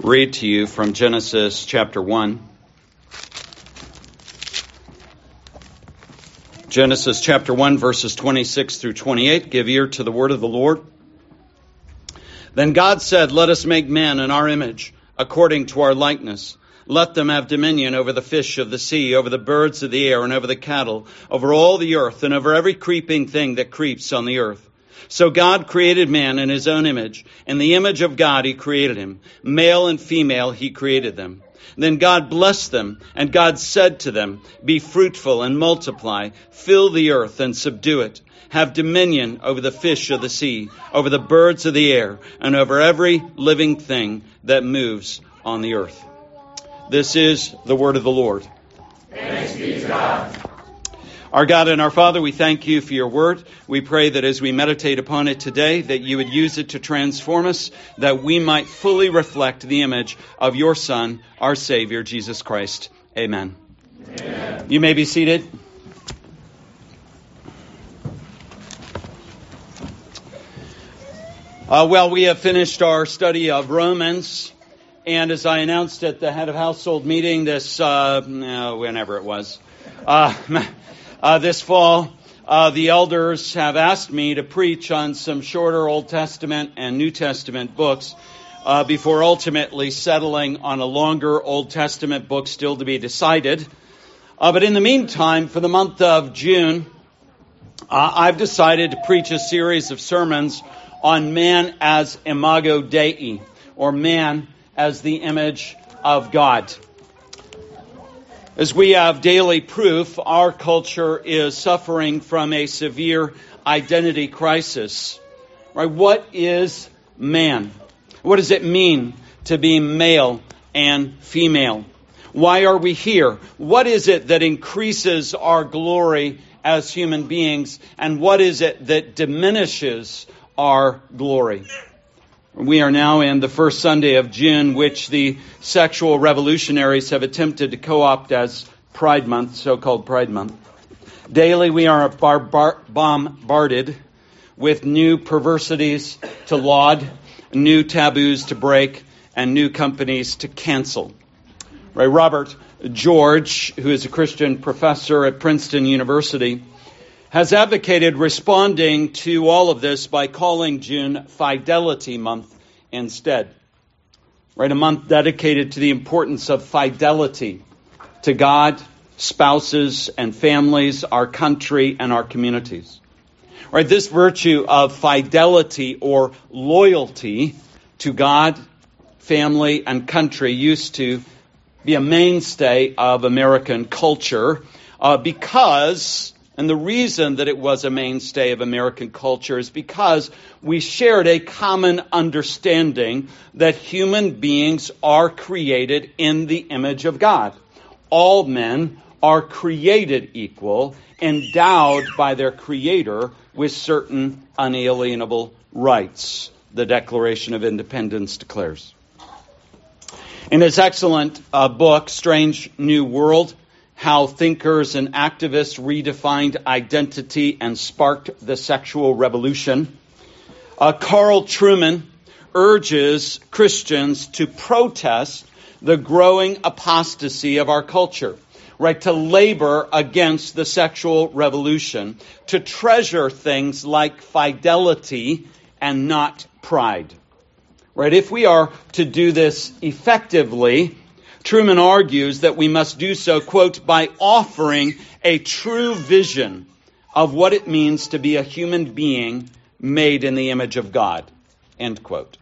read to you from Genesis chapter 1. Genesis chapter 1, verses 26 through 28. Give ear to the word of the Lord. Then God said, "Let us make man in our image, according to our likeness. Let them have dominion over the fish of the sea, over the birds of the air, and over the cattle, over all the earth, and over every creeping thing that creeps on the earth." So God created man in his own image. In the image of God he created him. Male and female he created them. Then God blessed them, and God said to them, "Be fruitful and multiply, fill the earth and subdue it. Have dominion over the fish of the sea, over the birds of the air, and over every living thing that moves on the earth." This is the word of the Lord. Thanks be to God. Our God and our Father, we thank you for your word. We pray that as we meditate upon it today, that you would use it to transform us, that we might fully reflect the image of your Son, our Savior, Jesus Christ. Amen. Amen. You may be seated. We have finished our study of Romans. And as I announced at the head of household meeting this fall, the elders have asked me to preach on some shorter Old Testament and New Testament books before ultimately settling on a longer Old Testament book still to be decided. But in the meantime, for the month of June, I've decided to preach a series of sermons on man as imago Dei, or man as the image of God. As we have daily proof, our culture is suffering from a severe identity crisis. Right? What is man? What does it mean to be male and female? Why are we here? What is it that increases our glory as human beings? And what is it that diminishes our glory? We are now in the first Sunday of June, which the sexual revolutionaries have attempted to co-opt as Pride Month, so-called Pride Month. Daily we are bombarded with new perversities to laud, new taboos to break, and new companies to cancel. Right? Robert George, who is a Christian professor at Princeton University, has advocated responding to all of this by calling June Fidelity Month instead. Right, a month dedicated to the importance of fidelity to God, spouses and families, our country and our communities. Right, this virtue of fidelity or loyalty to God, family and country used to be a mainstay of American culture and the reason that it was a mainstay of American culture is because we shared a common understanding that human beings are created in the image of God. All men are created equal, endowed by their Creator with certain unalienable rights, the Declaration of Independence declares. In his excellent book, Strange New World, How Thinkers and Activists Redefined Identity and Sparked the Sexual Revolution, Carl Trueman urges Christians to protest the growing apostasy of our culture, right? To labor against the sexual revolution, to treasure things like fidelity and not pride, right? If we are to do this effectively, Trueman argues that we must do so, quote, by offering a true vision of what it means to be a human being made in the image of God, end quote.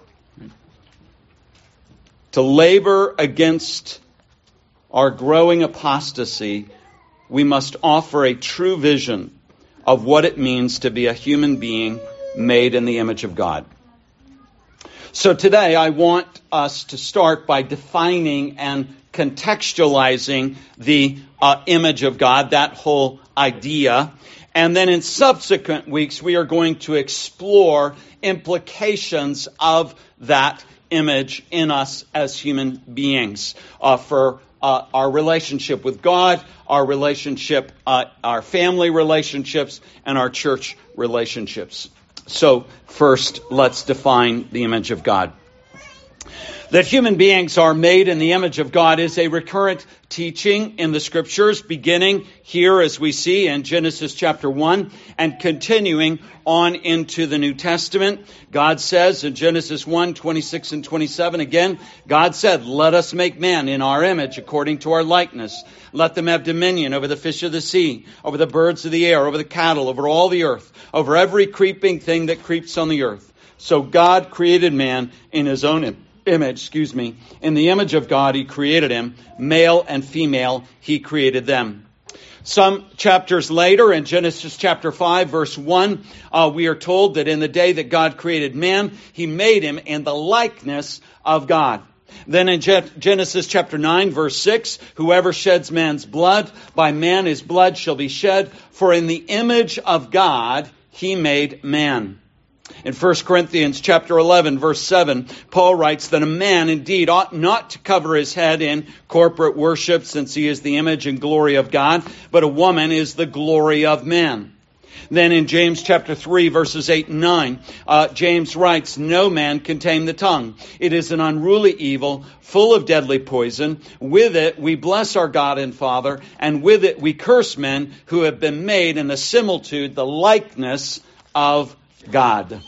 To labor against our growing apostasy, we must offer a true vision of what it means to be a human being made in the image of God. So today I want us to start by defining and contextualizing the image of God, that whole idea. And then in subsequent weeks, we are going to explore implications of that image in us as human beings for our relationship with God, our relationship, our family relationships, and our church relationships. So first, let's define the image of God. That human beings are made in the image of God is a recurrent teaching in the Scriptures, beginning here as we see in Genesis chapter 1 and continuing on into the New Testament. God says in Genesis 1, 26 and 27, again, God said, "Let us make man in our image according to our likeness. Let them have dominion over the fish of the sea, over the birds of the air, over the cattle, over all the earth, over every creeping thing that creeps on the earth." So God created man in his own image. In the image of God, he created him. Male and female, he created them. Some chapters later, in Genesis chapter 5, verse 1, we are told that in the day that God created man, he made him in the likeness of God. Then in Genesis chapter 9, verse 6, "Whoever sheds man's blood, by man his blood shall be shed, for in the image of God he made man." In 1 Corinthians chapter 11, verse 7, Paul writes that a man indeed ought not to cover his head in corporate worship, since he is the image and glory of God, but a woman is the glory of man. Then in James chapter 3, verses 8 and 9, James writes, "No man can tame the tongue. It is an unruly evil, full of deadly poison. With it we bless our God and Father, and with it we curse men who have been made in the similitude, the likeness of God."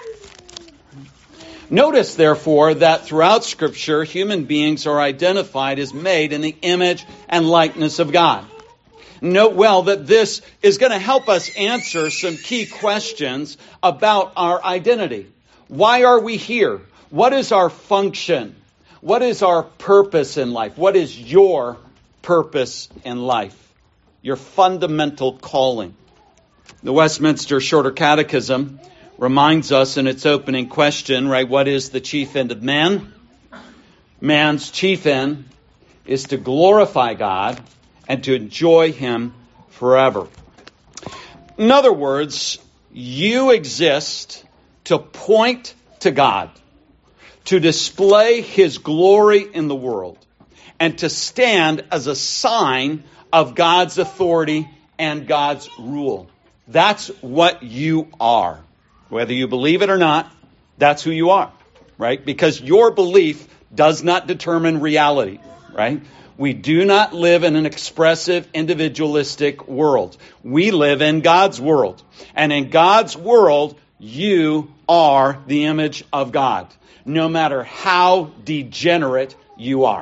Notice, therefore, that throughout Scripture, human beings are identified as made in the image and likeness of God. Note well that this is going to help us answer some key questions about our identity. Why are we here? What is our function? What is our purpose in life? What is your purpose in life? Your fundamental calling. The Westminster Shorter Catechism reminds us in its opening question, right, what is the chief end of man? Man's chief end is to glorify God and to enjoy him forever. In other words, you exist to point to God, to display his glory in the world, and to stand as a sign of God's authority and God's rule. That's what you are. Whether you believe it or not, that's who you are, right? Because your belief does not determine reality, right? We do not live in an expressive, individualistic world. We live in God's world. And in God's world, you are the image of God, no matter how degenerate you are.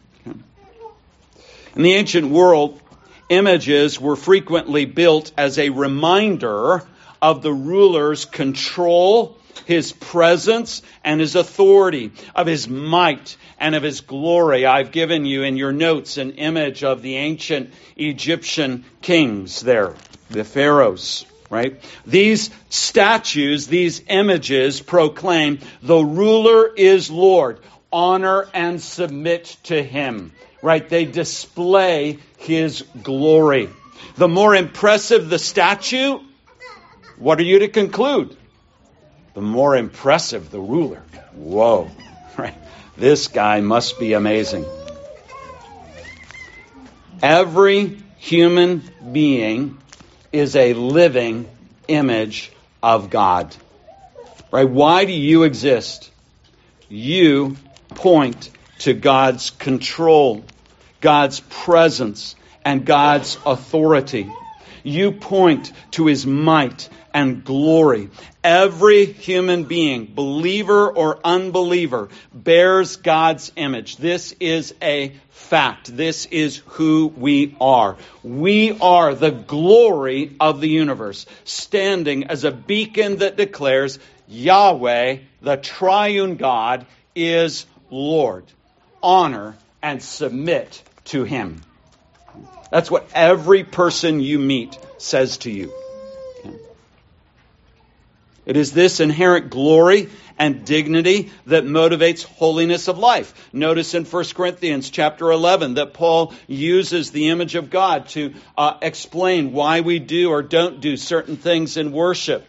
In the ancient world, images were frequently built as a reminder of the ruler's control, his presence, and his authority, of his might and of his glory. I've given you in your notes an image of the ancient Egyptian kings there, the pharaohs, right? These statues, these images proclaim, "The ruler is Lord. Honor and submit to him." Right? They display his glory. The more impressive the statue, what are you to conclude? The more impressive the ruler. Whoa, right? This guy must be amazing. Every human being is a living image of God. Right? Why do you exist? You point to God's control, God's presence, and God's authority. You point to his might and glory. Every human being, believer or unbeliever, bears God's image. This is a fact. This is who we are. We are the glory of the universe, standing as a beacon that declares Yahweh, the triune God, is Lord. Honor and submit to him. That's what every person you meet says to you. It is this inherent glory and dignity that motivates holiness of life. Notice in 1 Corinthians chapter 11 that Paul uses the image of God to explain why we do or don't do certain things in worship.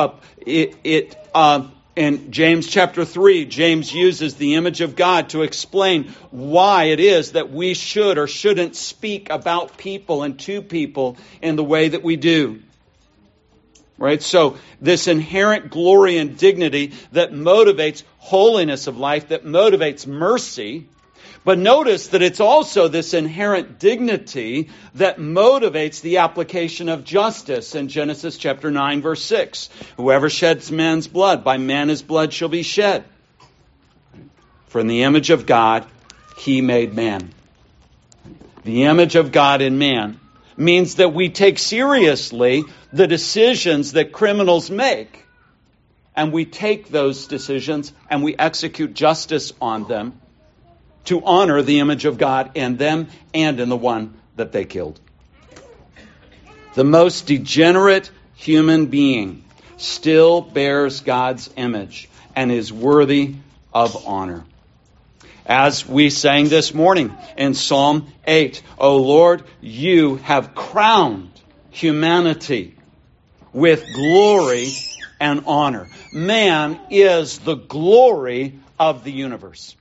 In James chapter 3, James uses the image of God to explain why it is that we should or shouldn't speak about people and to people in the way that we do. Right? So this inherent glory and dignity that motivates holiness of life, that motivates mercy. But notice that it's also this inherent dignity that motivates the application of justice in Genesis chapter 9, verse 6. Whoever sheds man's blood, by man his blood shall be shed. For in the image of God, he made man. The image of God in man means that we take seriously the decisions that criminals make. And we take those decisions and we execute justice on them to honor the image of God in them and in the one that they killed. The most degenerate human being still bears God's image and is worthy of honor. As we sang this morning in Psalm 8, O Lord, you have crowned humanity with glory and honor. Man is the glory of the universe.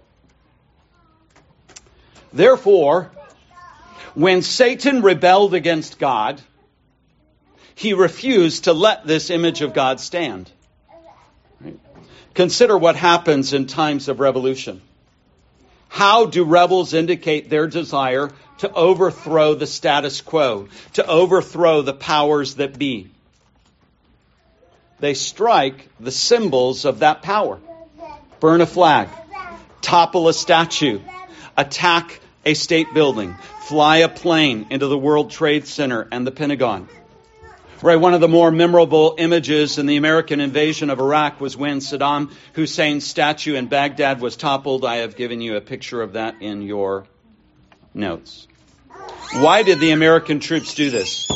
Therefore, when Satan rebelled against God, he refused to let this image of God stand. Right? Consider what happens in times of revolution. How do rebels indicate their desire to overthrow the status quo, to overthrow the powers that be? They strike the symbols of that power. Burn a flag, topple a statue, attack a state building, fly a plane into the World Trade Center and the Pentagon. Right, one of the more memorable images in the American invasion of Iraq was when Saddam Hussein's statue in Baghdad was toppled. I have given you a picture of that in your notes. Why did the American troops do this?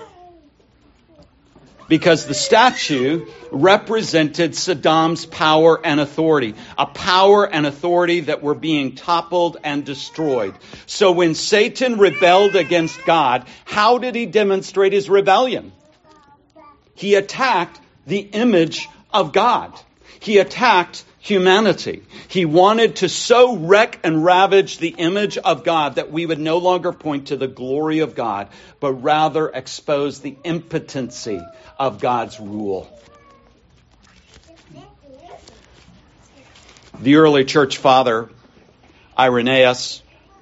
Because the statue represented Saddam's power and authority, a power and authority that were being toppled and destroyed. So when Satan rebelled against God, how did he demonstrate his rebellion? He attacked the image of God. He attacked humanity. He wanted to so wreck and ravage the image of God that we would no longer point to the glory of God, but rather expose the impotency of God's rule. The early church father, Irenaeus,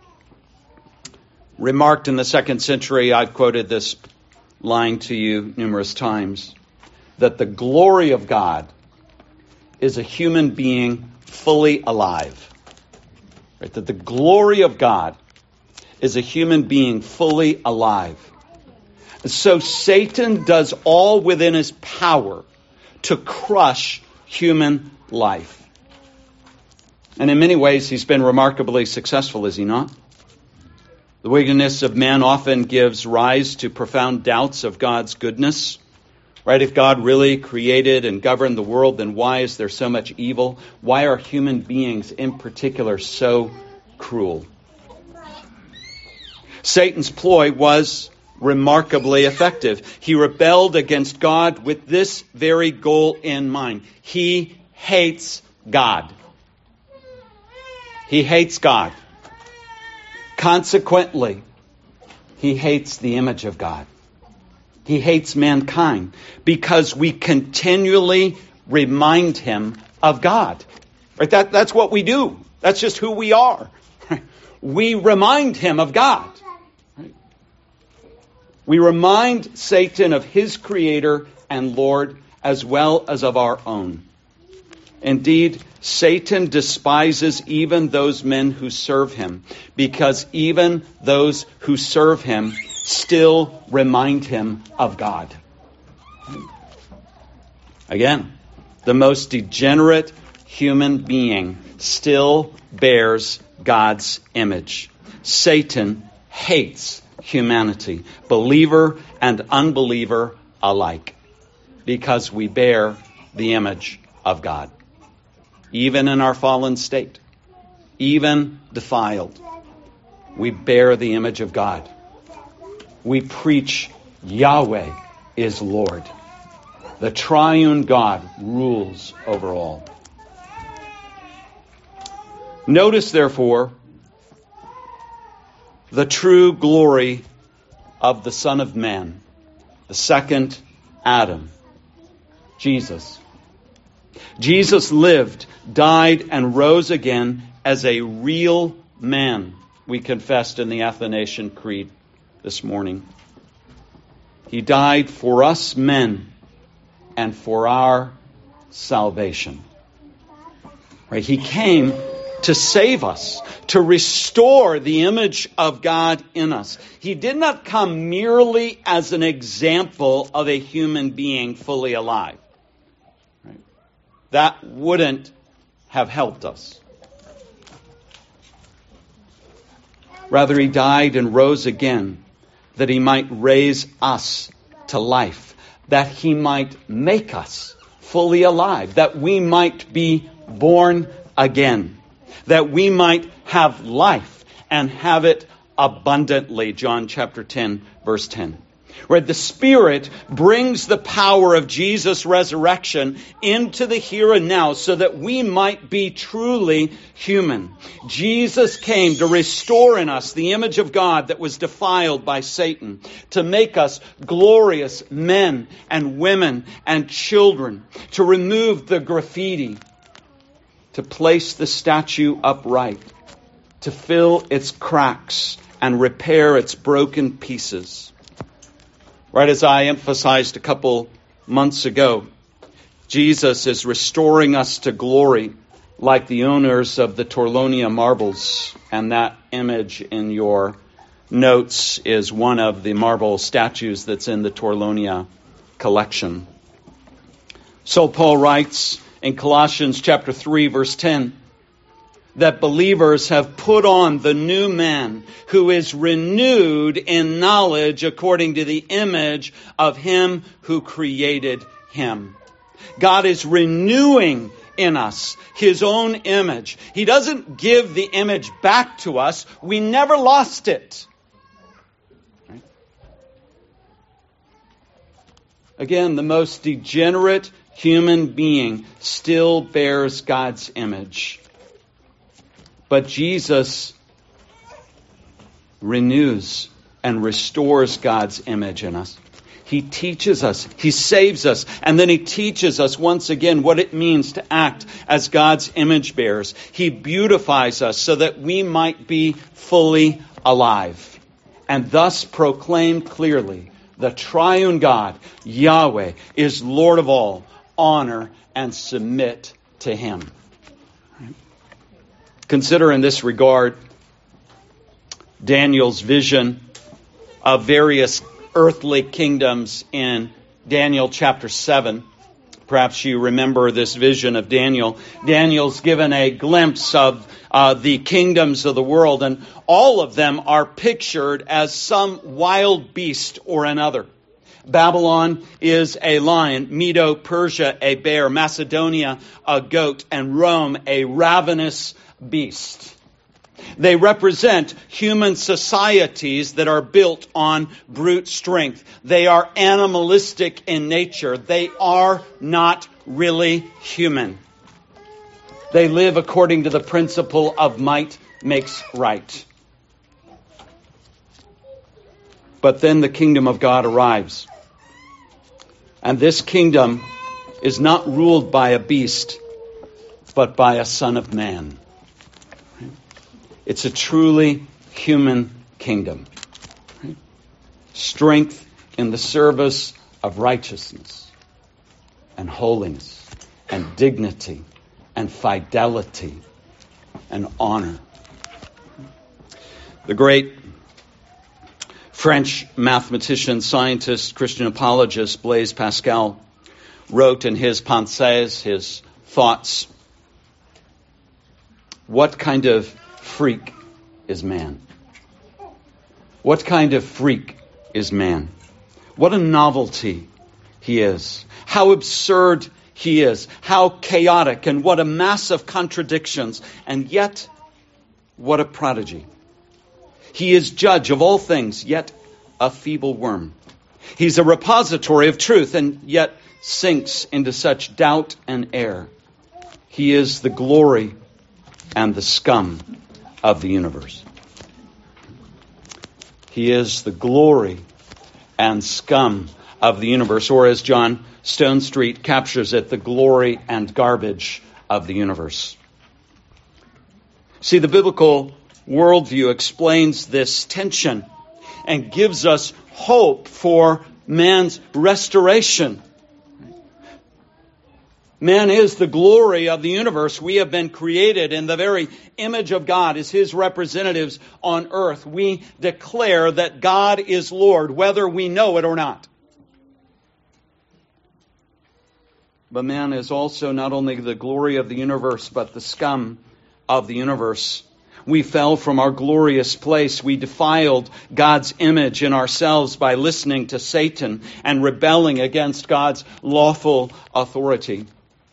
remarked in the 2nd century, I've quoted this line to you numerous times, that the glory of God is a human being fully alive. Right? That the glory of God is a human being fully alive. So Satan does all within his power to crush human life. And in many ways, he's been remarkably successful, is he not? The wickedness of man often gives rise to profound doubts of God's goodness. Right? If God really created and governed the world, then why is there so much evil? Why are human beings in particular so cruel? Satan's ploy was remarkably effective. He rebelled against God with this very goal in mind. He hates God. He hates God. Consequently, he hates the image of God. He hates mankind because we continually remind him of God. Right? That's what we do. That's just who we are. We remind him of God. Right? We remind Satan of his Creator and Lord as well as of our own. Indeed, Satan despises even those men who serve him, because even those who serve him still remind him of God. Again, the most degenerate human being still bears God's image. Satan hates humanity, believer and unbeliever alike, because we bear the image of God. Even in our fallen state, even defiled, we bear the image of God. We preach Yahweh is Lord. The triune God rules over all. Notice, therefore, the true glory of the Son of Man, the second Adam. Jesus. Jesus lived, died, and rose again as a real man, we confessed in the Athanasian Creed this morning. He died for us men and for our salvation. Right? He came to save us, to restore the image of God in us. He did not come merely as an example of a human being fully alive. Right? That wouldn't have helped us. Rather, he died and rose again that he might raise us to life, that he might make us fully alive, that we might be born again, that we might have life and have it abundantly. John chapter 10, verse 10. Where the Spirit brings the power of Jesus' resurrection into the here and now so that we might be truly human. Jesus came to restore in us the image of God that was defiled by Satan, to make us glorious men and women and children, to remove the graffiti, to place the statue upright, to fill its cracks and repair its broken pieces. Right, as I emphasized a couple months ago, Jesus is restoring us to glory like the owners of the Torlonia marbles. And that image in your notes is one of the marble statues that's in the Torlonia collection. So Paul writes in Colossians chapter 3, verse 10, that believers have put on the new man who is renewed in knowledge according to the image of him who created him. God is renewing in us his own image. He doesn't give the image back to us. We never lost it. Right? Again, the most degenerate human being still bears God's image. But Jesus renews and restores God's image in us. He teaches us, he saves us, and then he teaches us once again what it means to act as God's image bearers. He beautifies us so that we might be fully alive, and thus proclaim clearly the triune God, Yahweh, is Lord of all. Honor and submit to him. Consider in this regard Daniel's vision of various earthly kingdoms in Daniel chapter 7. Perhaps you remember this vision of Daniel. Daniel's given a glimpse of the kingdoms of the world, and all of them are pictured as some wild beast or another. Babylon is a lion, Medo-Persia a bear, Macedonia a goat, and Rome a ravenous beast. They represent human societies that are built on brute strength. They are animalistic in nature. They are not really human. They live according to the principle of might makes right. But then the kingdom of God arrives. And this kingdom is not ruled by a beast, but by a son of man. It's a truly human kingdom. Strength in the service of righteousness and holiness and dignity and fidelity and honor. The great French mathematician, scientist, Christian apologist Blaise Pascal wrote in his Pensées, his thoughts, what kind of freak is man? What kind of freak is man? What a novelty he is. How absurd he is. How chaotic, and what a mass of contradictions. And yet, what a prodigy. He is judge of all things, yet a feeble worm. He's a repository of truth, and yet sinks into such doubt and error. He is the glory and the scum of the universe. He is the glory and scum of the universe, or as John Stonestreet captures it, the glory and garbage of the universe. See, the biblical worldview explains this tension and gives us hope for man's restoration. Man is the glory of the universe. We have been created in the very image of God as His representatives on earth. We declare that God is Lord, whether we know it or not. But man is also not only the glory of the universe, but the scum of the universe. We fell from our glorious place. We defiled God's image in ourselves by listening to Satan and rebelling against God's lawful authority.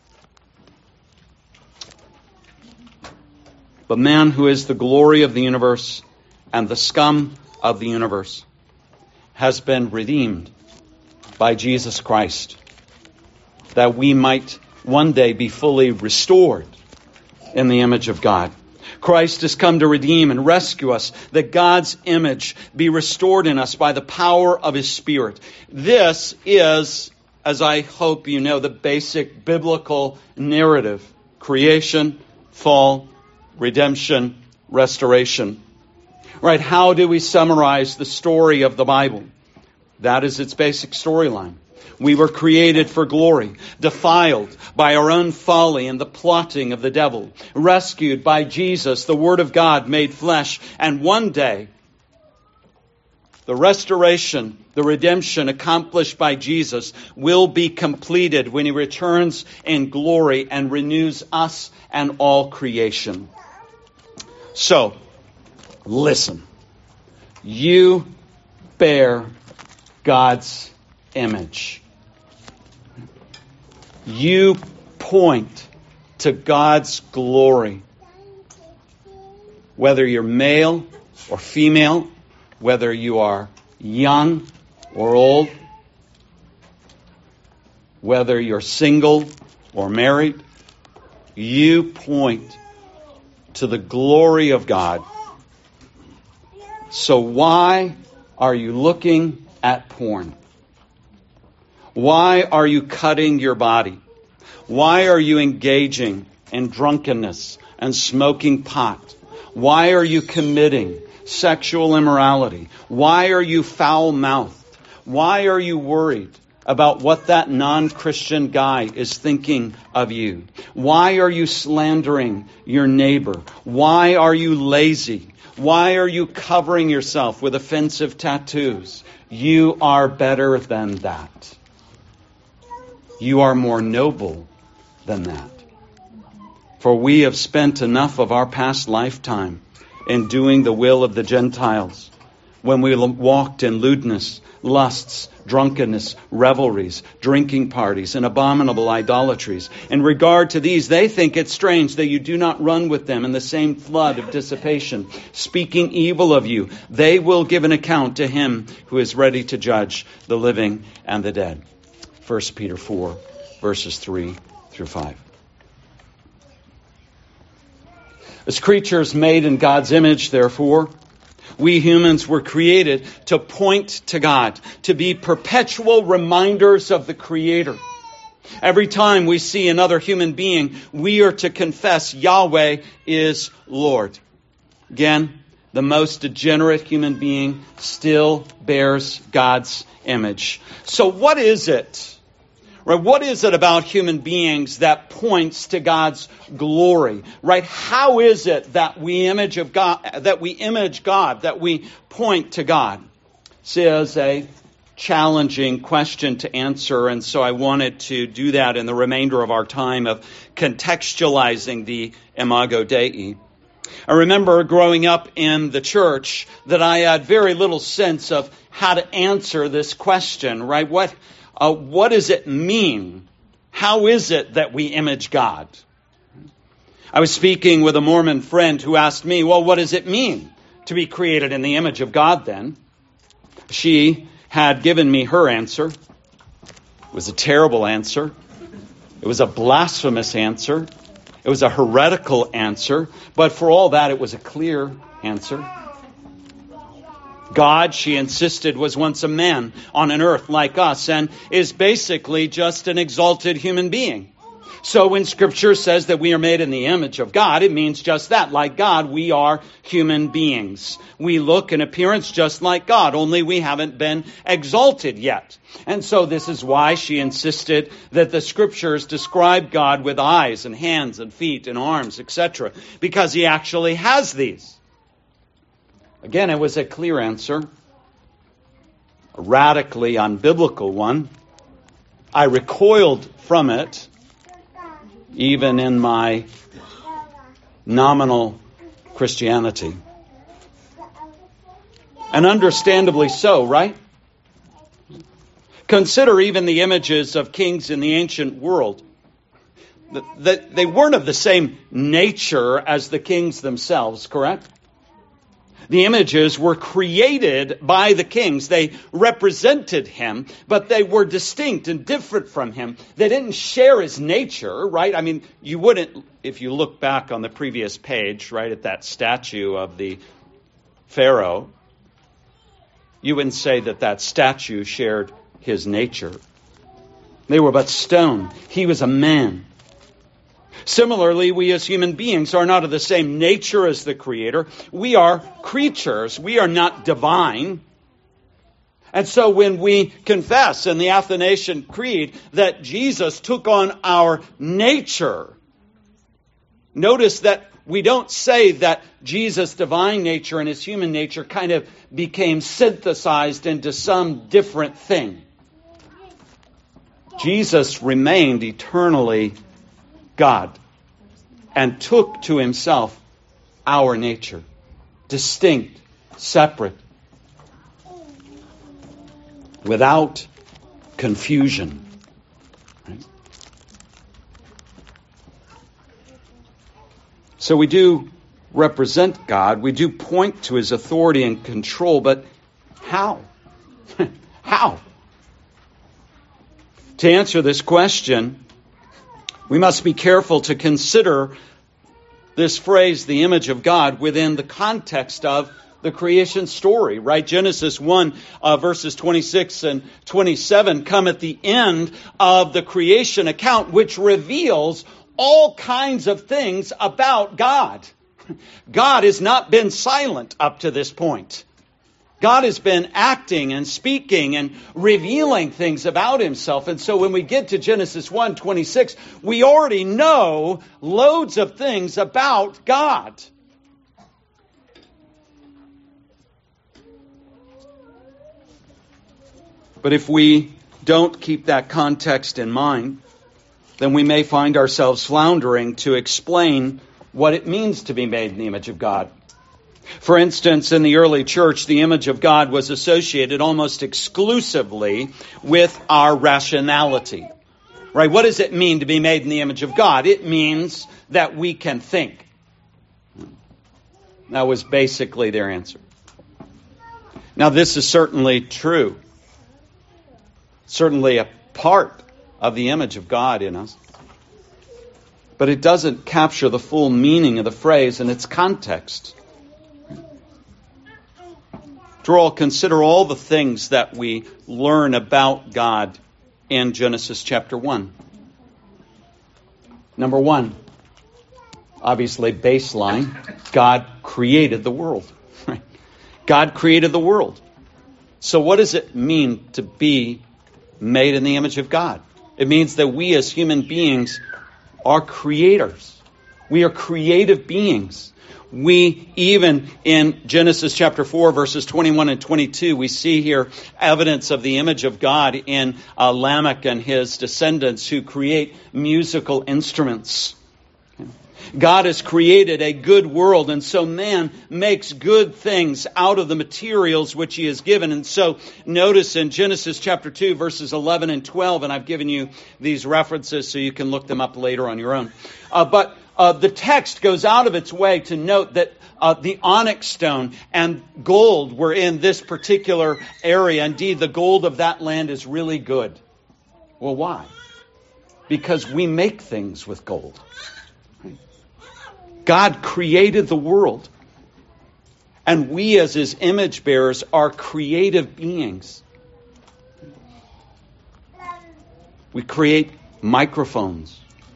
But man, who is the glory of the universe and the scum of the universe, has been redeemed by Jesus Christ, that we might one day be fully restored in the image of God. Christ has come to redeem and rescue us, that God's image be restored in us by the power of His Spirit. This is, as I hope you know, the basic biblical narrative: creation, fall, redemption, restoration. Right? How do we summarize the story of the Bible? That is its basic storyline. We were created for glory, defiled by our own folly and the plotting of the devil, rescued by Jesus, the Word of God made flesh, and one day, the restoration, the redemption accomplished by Jesus will be completed when He returns in glory and renews us and all creation. So, listen. You bear God's image. You point to God's glory. Whether you're male or female, whether you are young or old, whether you're single or married, you point to the glory of God. So why are you looking at porn? Why are you cutting your body? Why are you engaging in drunkenness and smoking pot? Why are you committing sexual immorality? Why are you foul-mouthed? Why are you worried about what that non-Christian guy is thinking of you? Why are you slandering your neighbor? Why are you lazy? Why are you covering yourself with offensive tattoos? You are better than that. You are more noble than that. For we have spent enough of our past lifetime in doing the will of the Gentiles, when we walked in lewdness, lusts, drunkenness, revelries, drinking parties, and abominable idolatries. In regard to these, they think it strange that you do not run with them in the same flood of dissipation, speaking evil of you. They will give an account to Him who is ready to judge the living and the dead. 1 Peter 4, verses 3 through 5. As creatures made in God's image, therefore, we humans were created to point to God, to be perpetual reminders of the Creator. Every time we see another human being, we are to confess Yahweh is Lord. Again, the most degenerate human being still bears God's image. So what is it? Right? What is it about human beings that points to God's glory? Right? How is it that we image God, that we point to God? This is a challenging question to answer, and so I wanted to do that in the remainder of our time of contextualizing the Imago Dei. I remember growing up in the church that I had very little sense of how to answer this question, right? What does it mean? How is it that we image God? I was speaking with a Mormon friend who asked me, well, what does it mean to be created in the image of God then? She had given me her answer. It was a terrible answer. It was a blasphemous answer. It was a heretical answer. But for all that, it was a clear answer. God, she insisted, was once a man on an earth like us and is basically just an exalted human being. So when Scripture says that we are made in the image of God, it means just that. Like God, we are human beings. We look in appearance just like God, only we haven't been exalted yet. And so this is why she insisted that the Scriptures describe God with eyes and hands and feet and arms, etc., because he actually has these. Again, it was a clear answer, a radically unbiblical one. I recoiled from it, even in my nominal Christianity. And understandably so, right? Consider even the images of kings in the ancient world. They weren't of the same nature as the kings themselves, correct? The images were created by the kings. They represented him, but they were distinct and different from him. They didn't share his nature, right? I mean, you wouldn't, if you look back on the previous page, right, at that statue of the Pharaoh, you wouldn't say that that statue shared his nature. They were but stone. He was a man. Similarly, we as human beings are not of the same nature as the Creator. We are creatures. We are not divine. And so when we confess in the Athanasian Creed that Jesus took on our nature, notice that we don't say that Jesus' divine nature and his human nature kind of became synthesized into some different thing. Jesus remained eternally God and took to himself our nature, distinct, separate, without confusion. Right? So we do represent God, we do point to his authority and control, but how? How? To answer this question, we must be careful to consider this phrase, the image of God, within the context of the creation story, right? Genesis 1, verses 26 and 27 come at the end of the creation account, which reveals all kinds of things about God. God has not been silent up to this point. God has been acting and speaking and revealing things about himself. And so when we get to Genesis 1:26, we already know loads of things about God. But if we don't keep that context in mind, then we may find ourselves floundering to explain what it means to be made in the image of God. For instance, in the early church, the image of God was associated almost exclusively with our rationality. Right? What does it mean to be made in the image of God? It means that we can think. That was basically their answer. Now, this is certainly true. Certainly a part of the image of God in us. But it doesn't capture the full meaning of the phrase in its context. After all, consider all the things that we learn about God in Genesis chapter 1. Number 1, obviously baseline, God created the world. Right? God created the world. So what does it mean to be made in the image of God? It means that we as human beings are creators. We are creative beings. We, even in Genesis chapter 4, verses 21 and 22, we see here evidence of the image of God in Lamech and his descendants who create musical instruments. God has created a good world, and so man makes good things out of the materials which he has given. And so notice in Genesis chapter 2, verses 11 and 12, and I've given you these references so you can look them up later on your own. But the text goes out of its way to note that the onyx stone and gold were in this particular area. Indeed, the gold of that land is really good. Well, why? Because we make things with gold. God created the world. And we as his image bearers are creative beings. We create microphones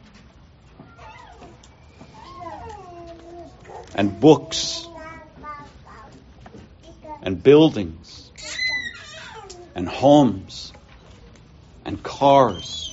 and books and buildings and homes and cars.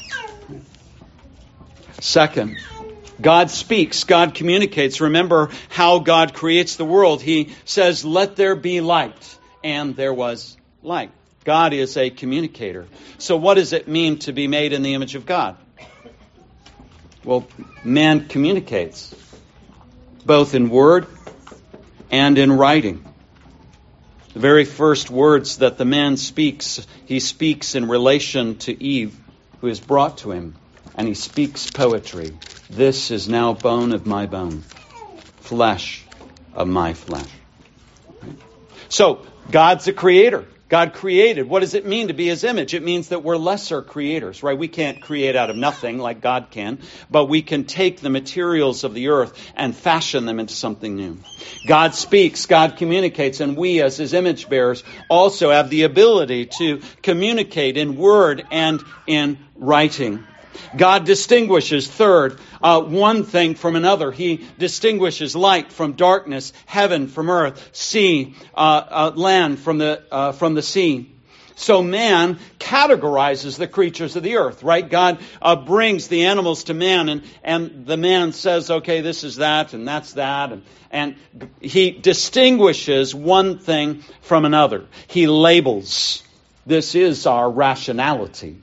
Second, God speaks, God communicates. Remember how God creates the world. He says, "Let there be light," and there was light. God is a communicator. So what does it mean to be made in the image of God? Well, man communicates, both in word and in writing. The very first words that the man speaks, he speaks in relation to Eve, who is brought to him, and he speaks poetry. "This is now bone of my bone, flesh of my flesh." So, God's a creator. God created. What does it mean to be his image? It means that we're lesser creators, right? We can't create out of nothing like God can, but we can take the materials of the earth and fashion them into something new. God speaks, God communicates, and we as his image bearers also have the ability to communicate in word and in writing. God distinguishes, third, one thing from another. He distinguishes light from darkness, heaven from earth, sea, land from the sea. So man categorizes the creatures of the earth, right? God brings the animals to man, and the man says, okay, this is that, and that's that, and he distinguishes one thing from another. He labels. This is our rationality.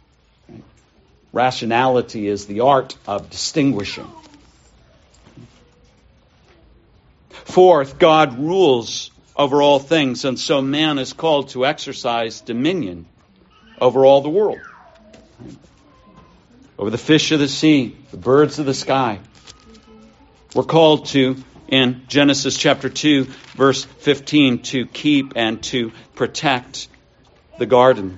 Rationality is the art of distinguishing. Fourth, God rules over all things, and so man is called to exercise dominion over all the world. Over the fish of the sea, the birds of the sky. We're called to, in Genesis chapter 2, verse 15, to keep and to protect the garden.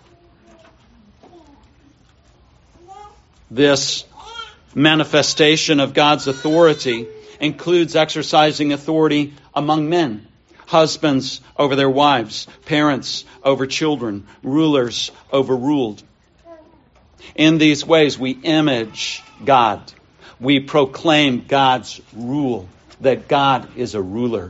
This manifestation of God's authority includes exercising authority among men. Husbands over their wives, parents over children, rulers over ruled. In these ways we image God. We proclaim God's rule, that God is a ruler.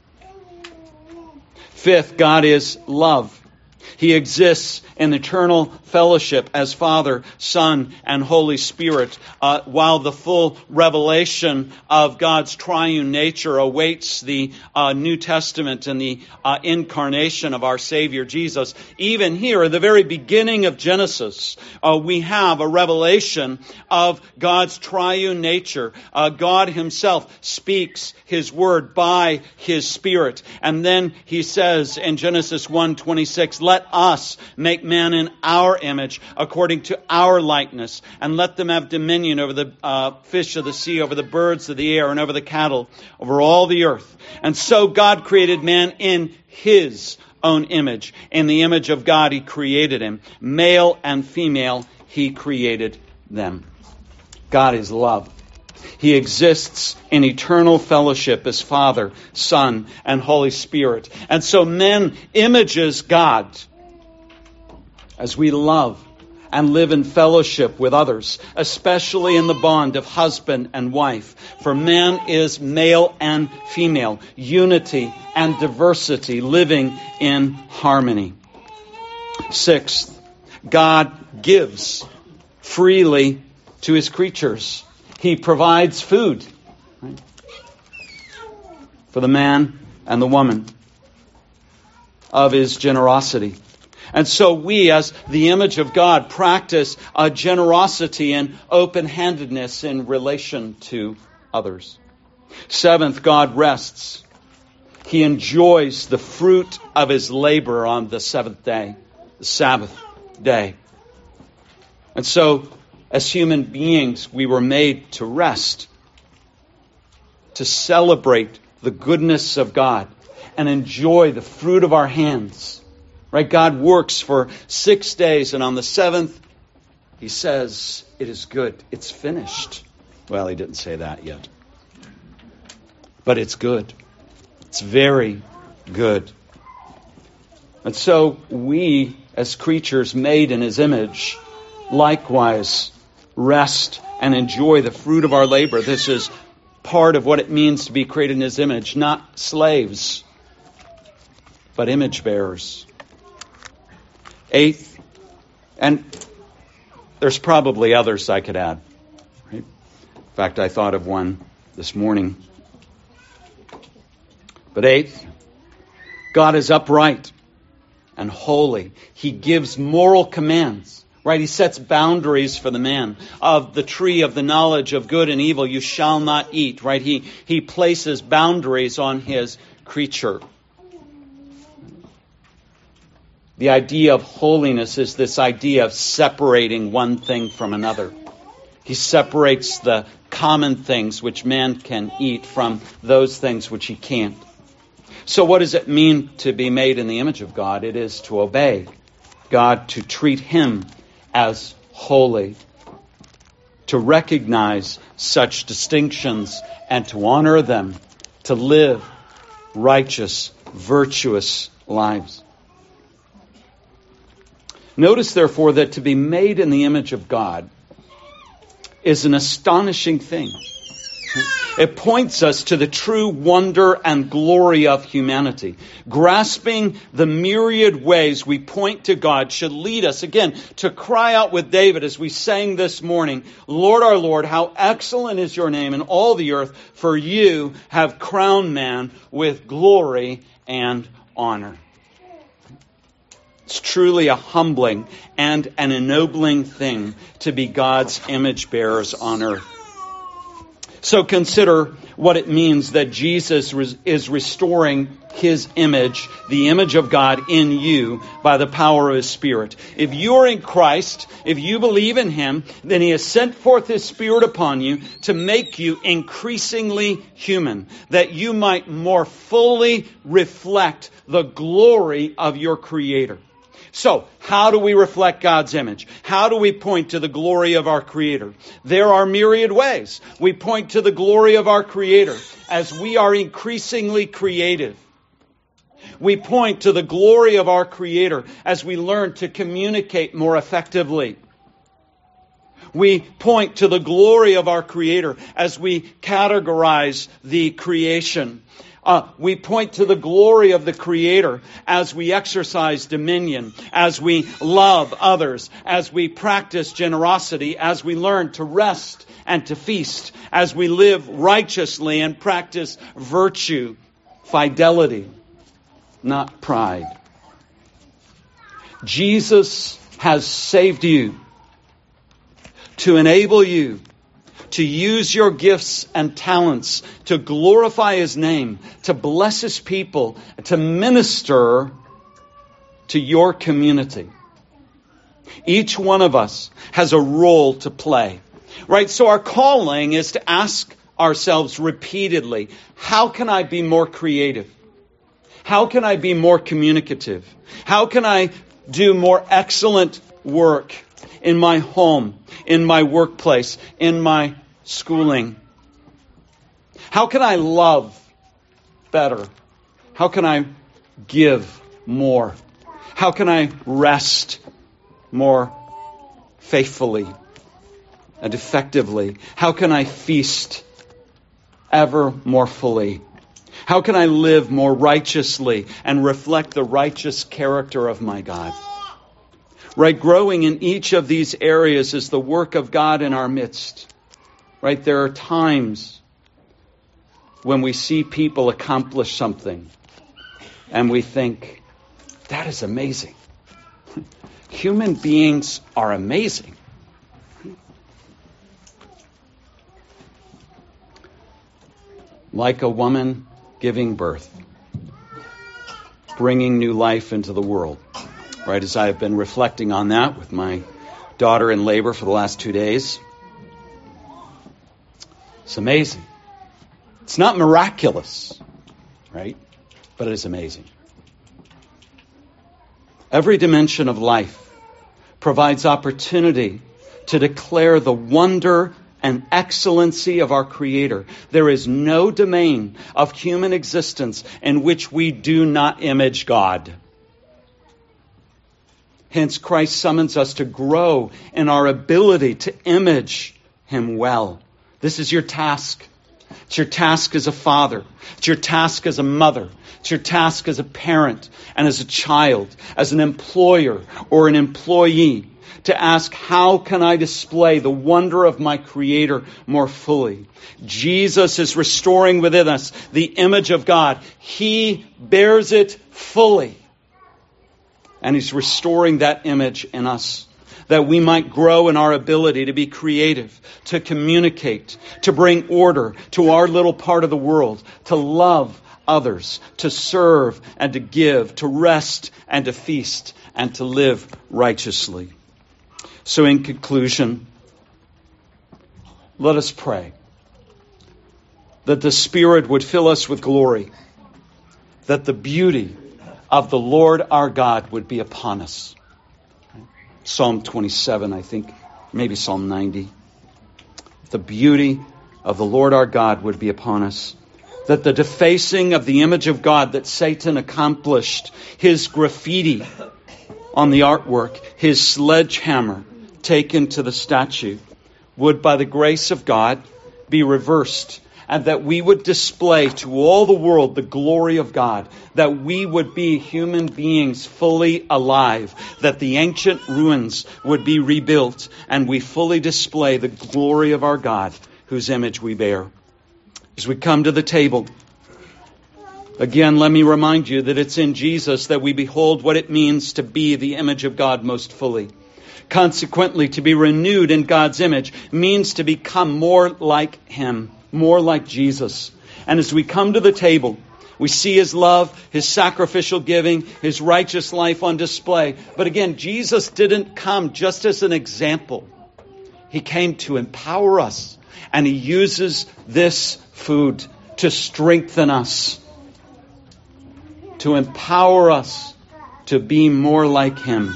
Fifth, God is love. He exists in eternal fellowship as Father, Son, and Holy Spirit, while the full revelation of God's triune nature awaits the New Testament and the incarnation of our Savior Jesus. Even here, at the very beginning of Genesis, we have a revelation of God's triune nature. God himself speaks his word by his Spirit. And then he says in Genesis 1:26, "Let us make man in our image, according to our likeness, and let them have dominion over the fish of the sea, over the birds of the air, and over the cattle, over all the earth." And so God created man in his own image. In the image of God he created him. Male and female he created them. God is love. He exists in eternal fellowship as Father, Son, and Holy Spirit. And so man images God as we love and live in fellowship with others, especially in the bond of husband and wife. For man is male and female, unity and diversity, living in harmony. Sixth, God gives freely to his creatures. He provides food, right, for the man and the woman of his generosity. And so we, as the image of God, practice a generosity and open-handedness in relation to others. Seventh, God rests. He enjoys the fruit of his labor on the seventh day, the Sabbath day. And so, as human beings, we were made to rest, to celebrate the goodness of God and enjoy the fruit of our hands. Right? God works for 6 days, and on the seventh, he says, it is good. It's finished. Well, he didn't say that yet. But it's good. It's very good. And so we, as creatures made in his image, likewise rest and enjoy the fruit of our labor. This is part of what it means to be created in his image. Not slaves, but image bearers. Eighth, and there's probably others I could add. Right? In fact, I thought of one this morning. But eighth, God is upright and holy. He gives moral commands. Right? He sets boundaries for the man. Of the tree of the knowledge of good and evil you shall not eat. Right? He places boundaries on his creature. The idea of holiness is this idea of separating one thing from another. He separates the common things which man can eat from those things which he can't. So what does it mean to be made in the image of God? It is to obey God, to treat him as holy, to recognize such distinctions and to honor them, to live righteous, virtuous lives. Notice, therefore, that to be made in the image of God is an astonishing thing. It points us to the true wonder and glory of humanity. Grasping the myriad ways we point to God should lead us, again, to cry out with David as we sang this morning, Lord our Lord, how excellent is your name in all the earth, for you have crowned man with glory and honor. It's truly a humbling and an ennobling thing to be God's image bearers on earth. So consider what it means that Jesus is restoring his image, the image of God in you by the power of his Spirit. If you're in Christ, if you believe in him, then he has sent forth his Spirit upon you to make you increasingly human, that you might more fully reflect the glory of your Creator. So, how do we reflect God's image? How do we point to the glory of our Creator? There are myriad ways. We point to the glory of our Creator as we are increasingly creative. We point to the glory of our Creator as we learn to communicate more effectively. We point to the glory of our Creator as we categorize the creation. We point to the glory of the Creator as we exercise dominion, as we love others, as we practice generosity, as we learn to rest and to feast, as we live righteously and practice virtue, fidelity, not pride. Jesus has saved you to enable you to use your gifts and talents to glorify his name, to bless his people, to minister to your community. Each one of us has a role to play, right? So our calling is to ask ourselves repeatedly, how can I be more creative? How can I be more communicative? How can I do more excellent work in my home, in my workplace, in my schooling? How can I love better? How can I give more? How can I rest more faithfully and effectively? How can I feast ever more fully? How can I live more righteously and reflect the righteous character of my God? Right, growing in each of these areas is the work of God in our midst. Right, there are times when we see people accomplish something and we think, that is amazing. Human beings are amazing. Like a woman giving birth, bringing new life into the world. Right, as I have been reflecting on that with my daughter in labor for the last 2 days. It's amazing. It's not miraculous, right? But it is amazing. Every dimension of life provides opportunity to declare the wonder and excellency of our Creator. There is no domain of human existence in which we do not image God. Hence, Christ summons us to grow in our ability to image Him well. This is your task. It's your task as a father. It's your task as a mother. It's your task as a parent and as a child, as an employer or an employee, to ask, how can I display the wonder of my Creator more fully? Jesus is restoring within us the image of God. He bears it fully. And He's restoring that image in us, that we might grow in our ability to be creative, to communicate, to bring order to our little part of the world, to love others, to serve and to give, to rest and to feast, and to live righteously. So in conclusion, let us pray that the Spirit would fill us with glory, that the beauty of the Lord our God would be upon us. Psalm 27, I think, maybe Psalm 90. The beauty of the Lord our God would be upon us. That the defacing of the image of God that Satan accomplished, his graffiti on the artwork, his sledgehammer taken to the statue, would by the grace of God be reversed, and that we would display to all the world the glory of God, that we would be human beings fully alive, that the ancient ruins would be rebuilt, and we fully display the glory of our God, whose image we bear. As we come to the table, again, let me remind you that it's in Jesus that we behold what it means to be the image of God most fully. Consequently, to be renewed in God's image means to become more like Him, more like Jesus. And as we come to the table, we see His love, His sacrificial giving, His righteous life on display. But again, Jesus didn't come just as an example. He came to empower us. And He uses this food to strengthen us, to empower us to be more like Him.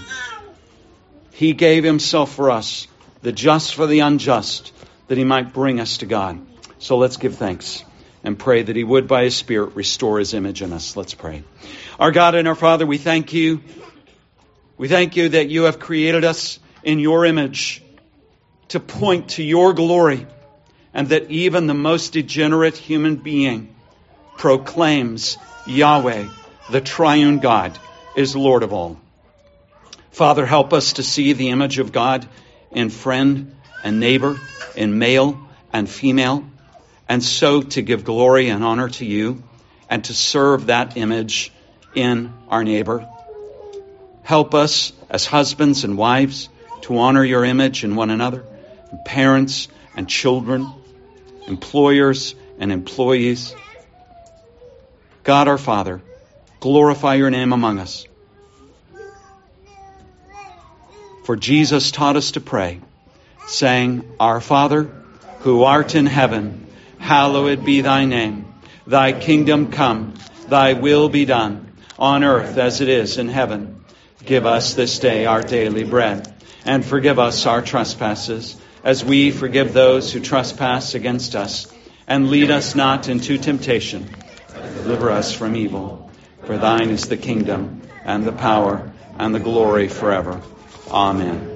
He gave Himself for us, the just for the unjust, that He might bring us to God. So let's give thanks and pray that He would, by His Spirit, restore His image in us. Let's pray. Our God and our Father, we thank You. We thank You that You have created us in Your image to point to Your glory, and that even the most degenerate human being proclaims Yahweh, the triune God, is Lord of all. Father, help us to see the image of God in friend and neighbor, in male and female, and so to give glory and honor to You, and to serve that image in our neighbor. Help us as husbands and wives to honor Your image in one another, and parents and children, employers and employees. God our Father, glorify Your name among us. For Jesus taught us to pray, saying, Our Father, who art in heaven, hallowed be Thy name. Thy kingdom come, Thy will be done, on earth as it is in heaven. Give us this day our daily bread, and forgive us our trespasses, as we forgive those who trespass against us. And lead us not into temptation, but deliver us from evil. For Thine is the kingdom, and the power, and the glory forever. Amen.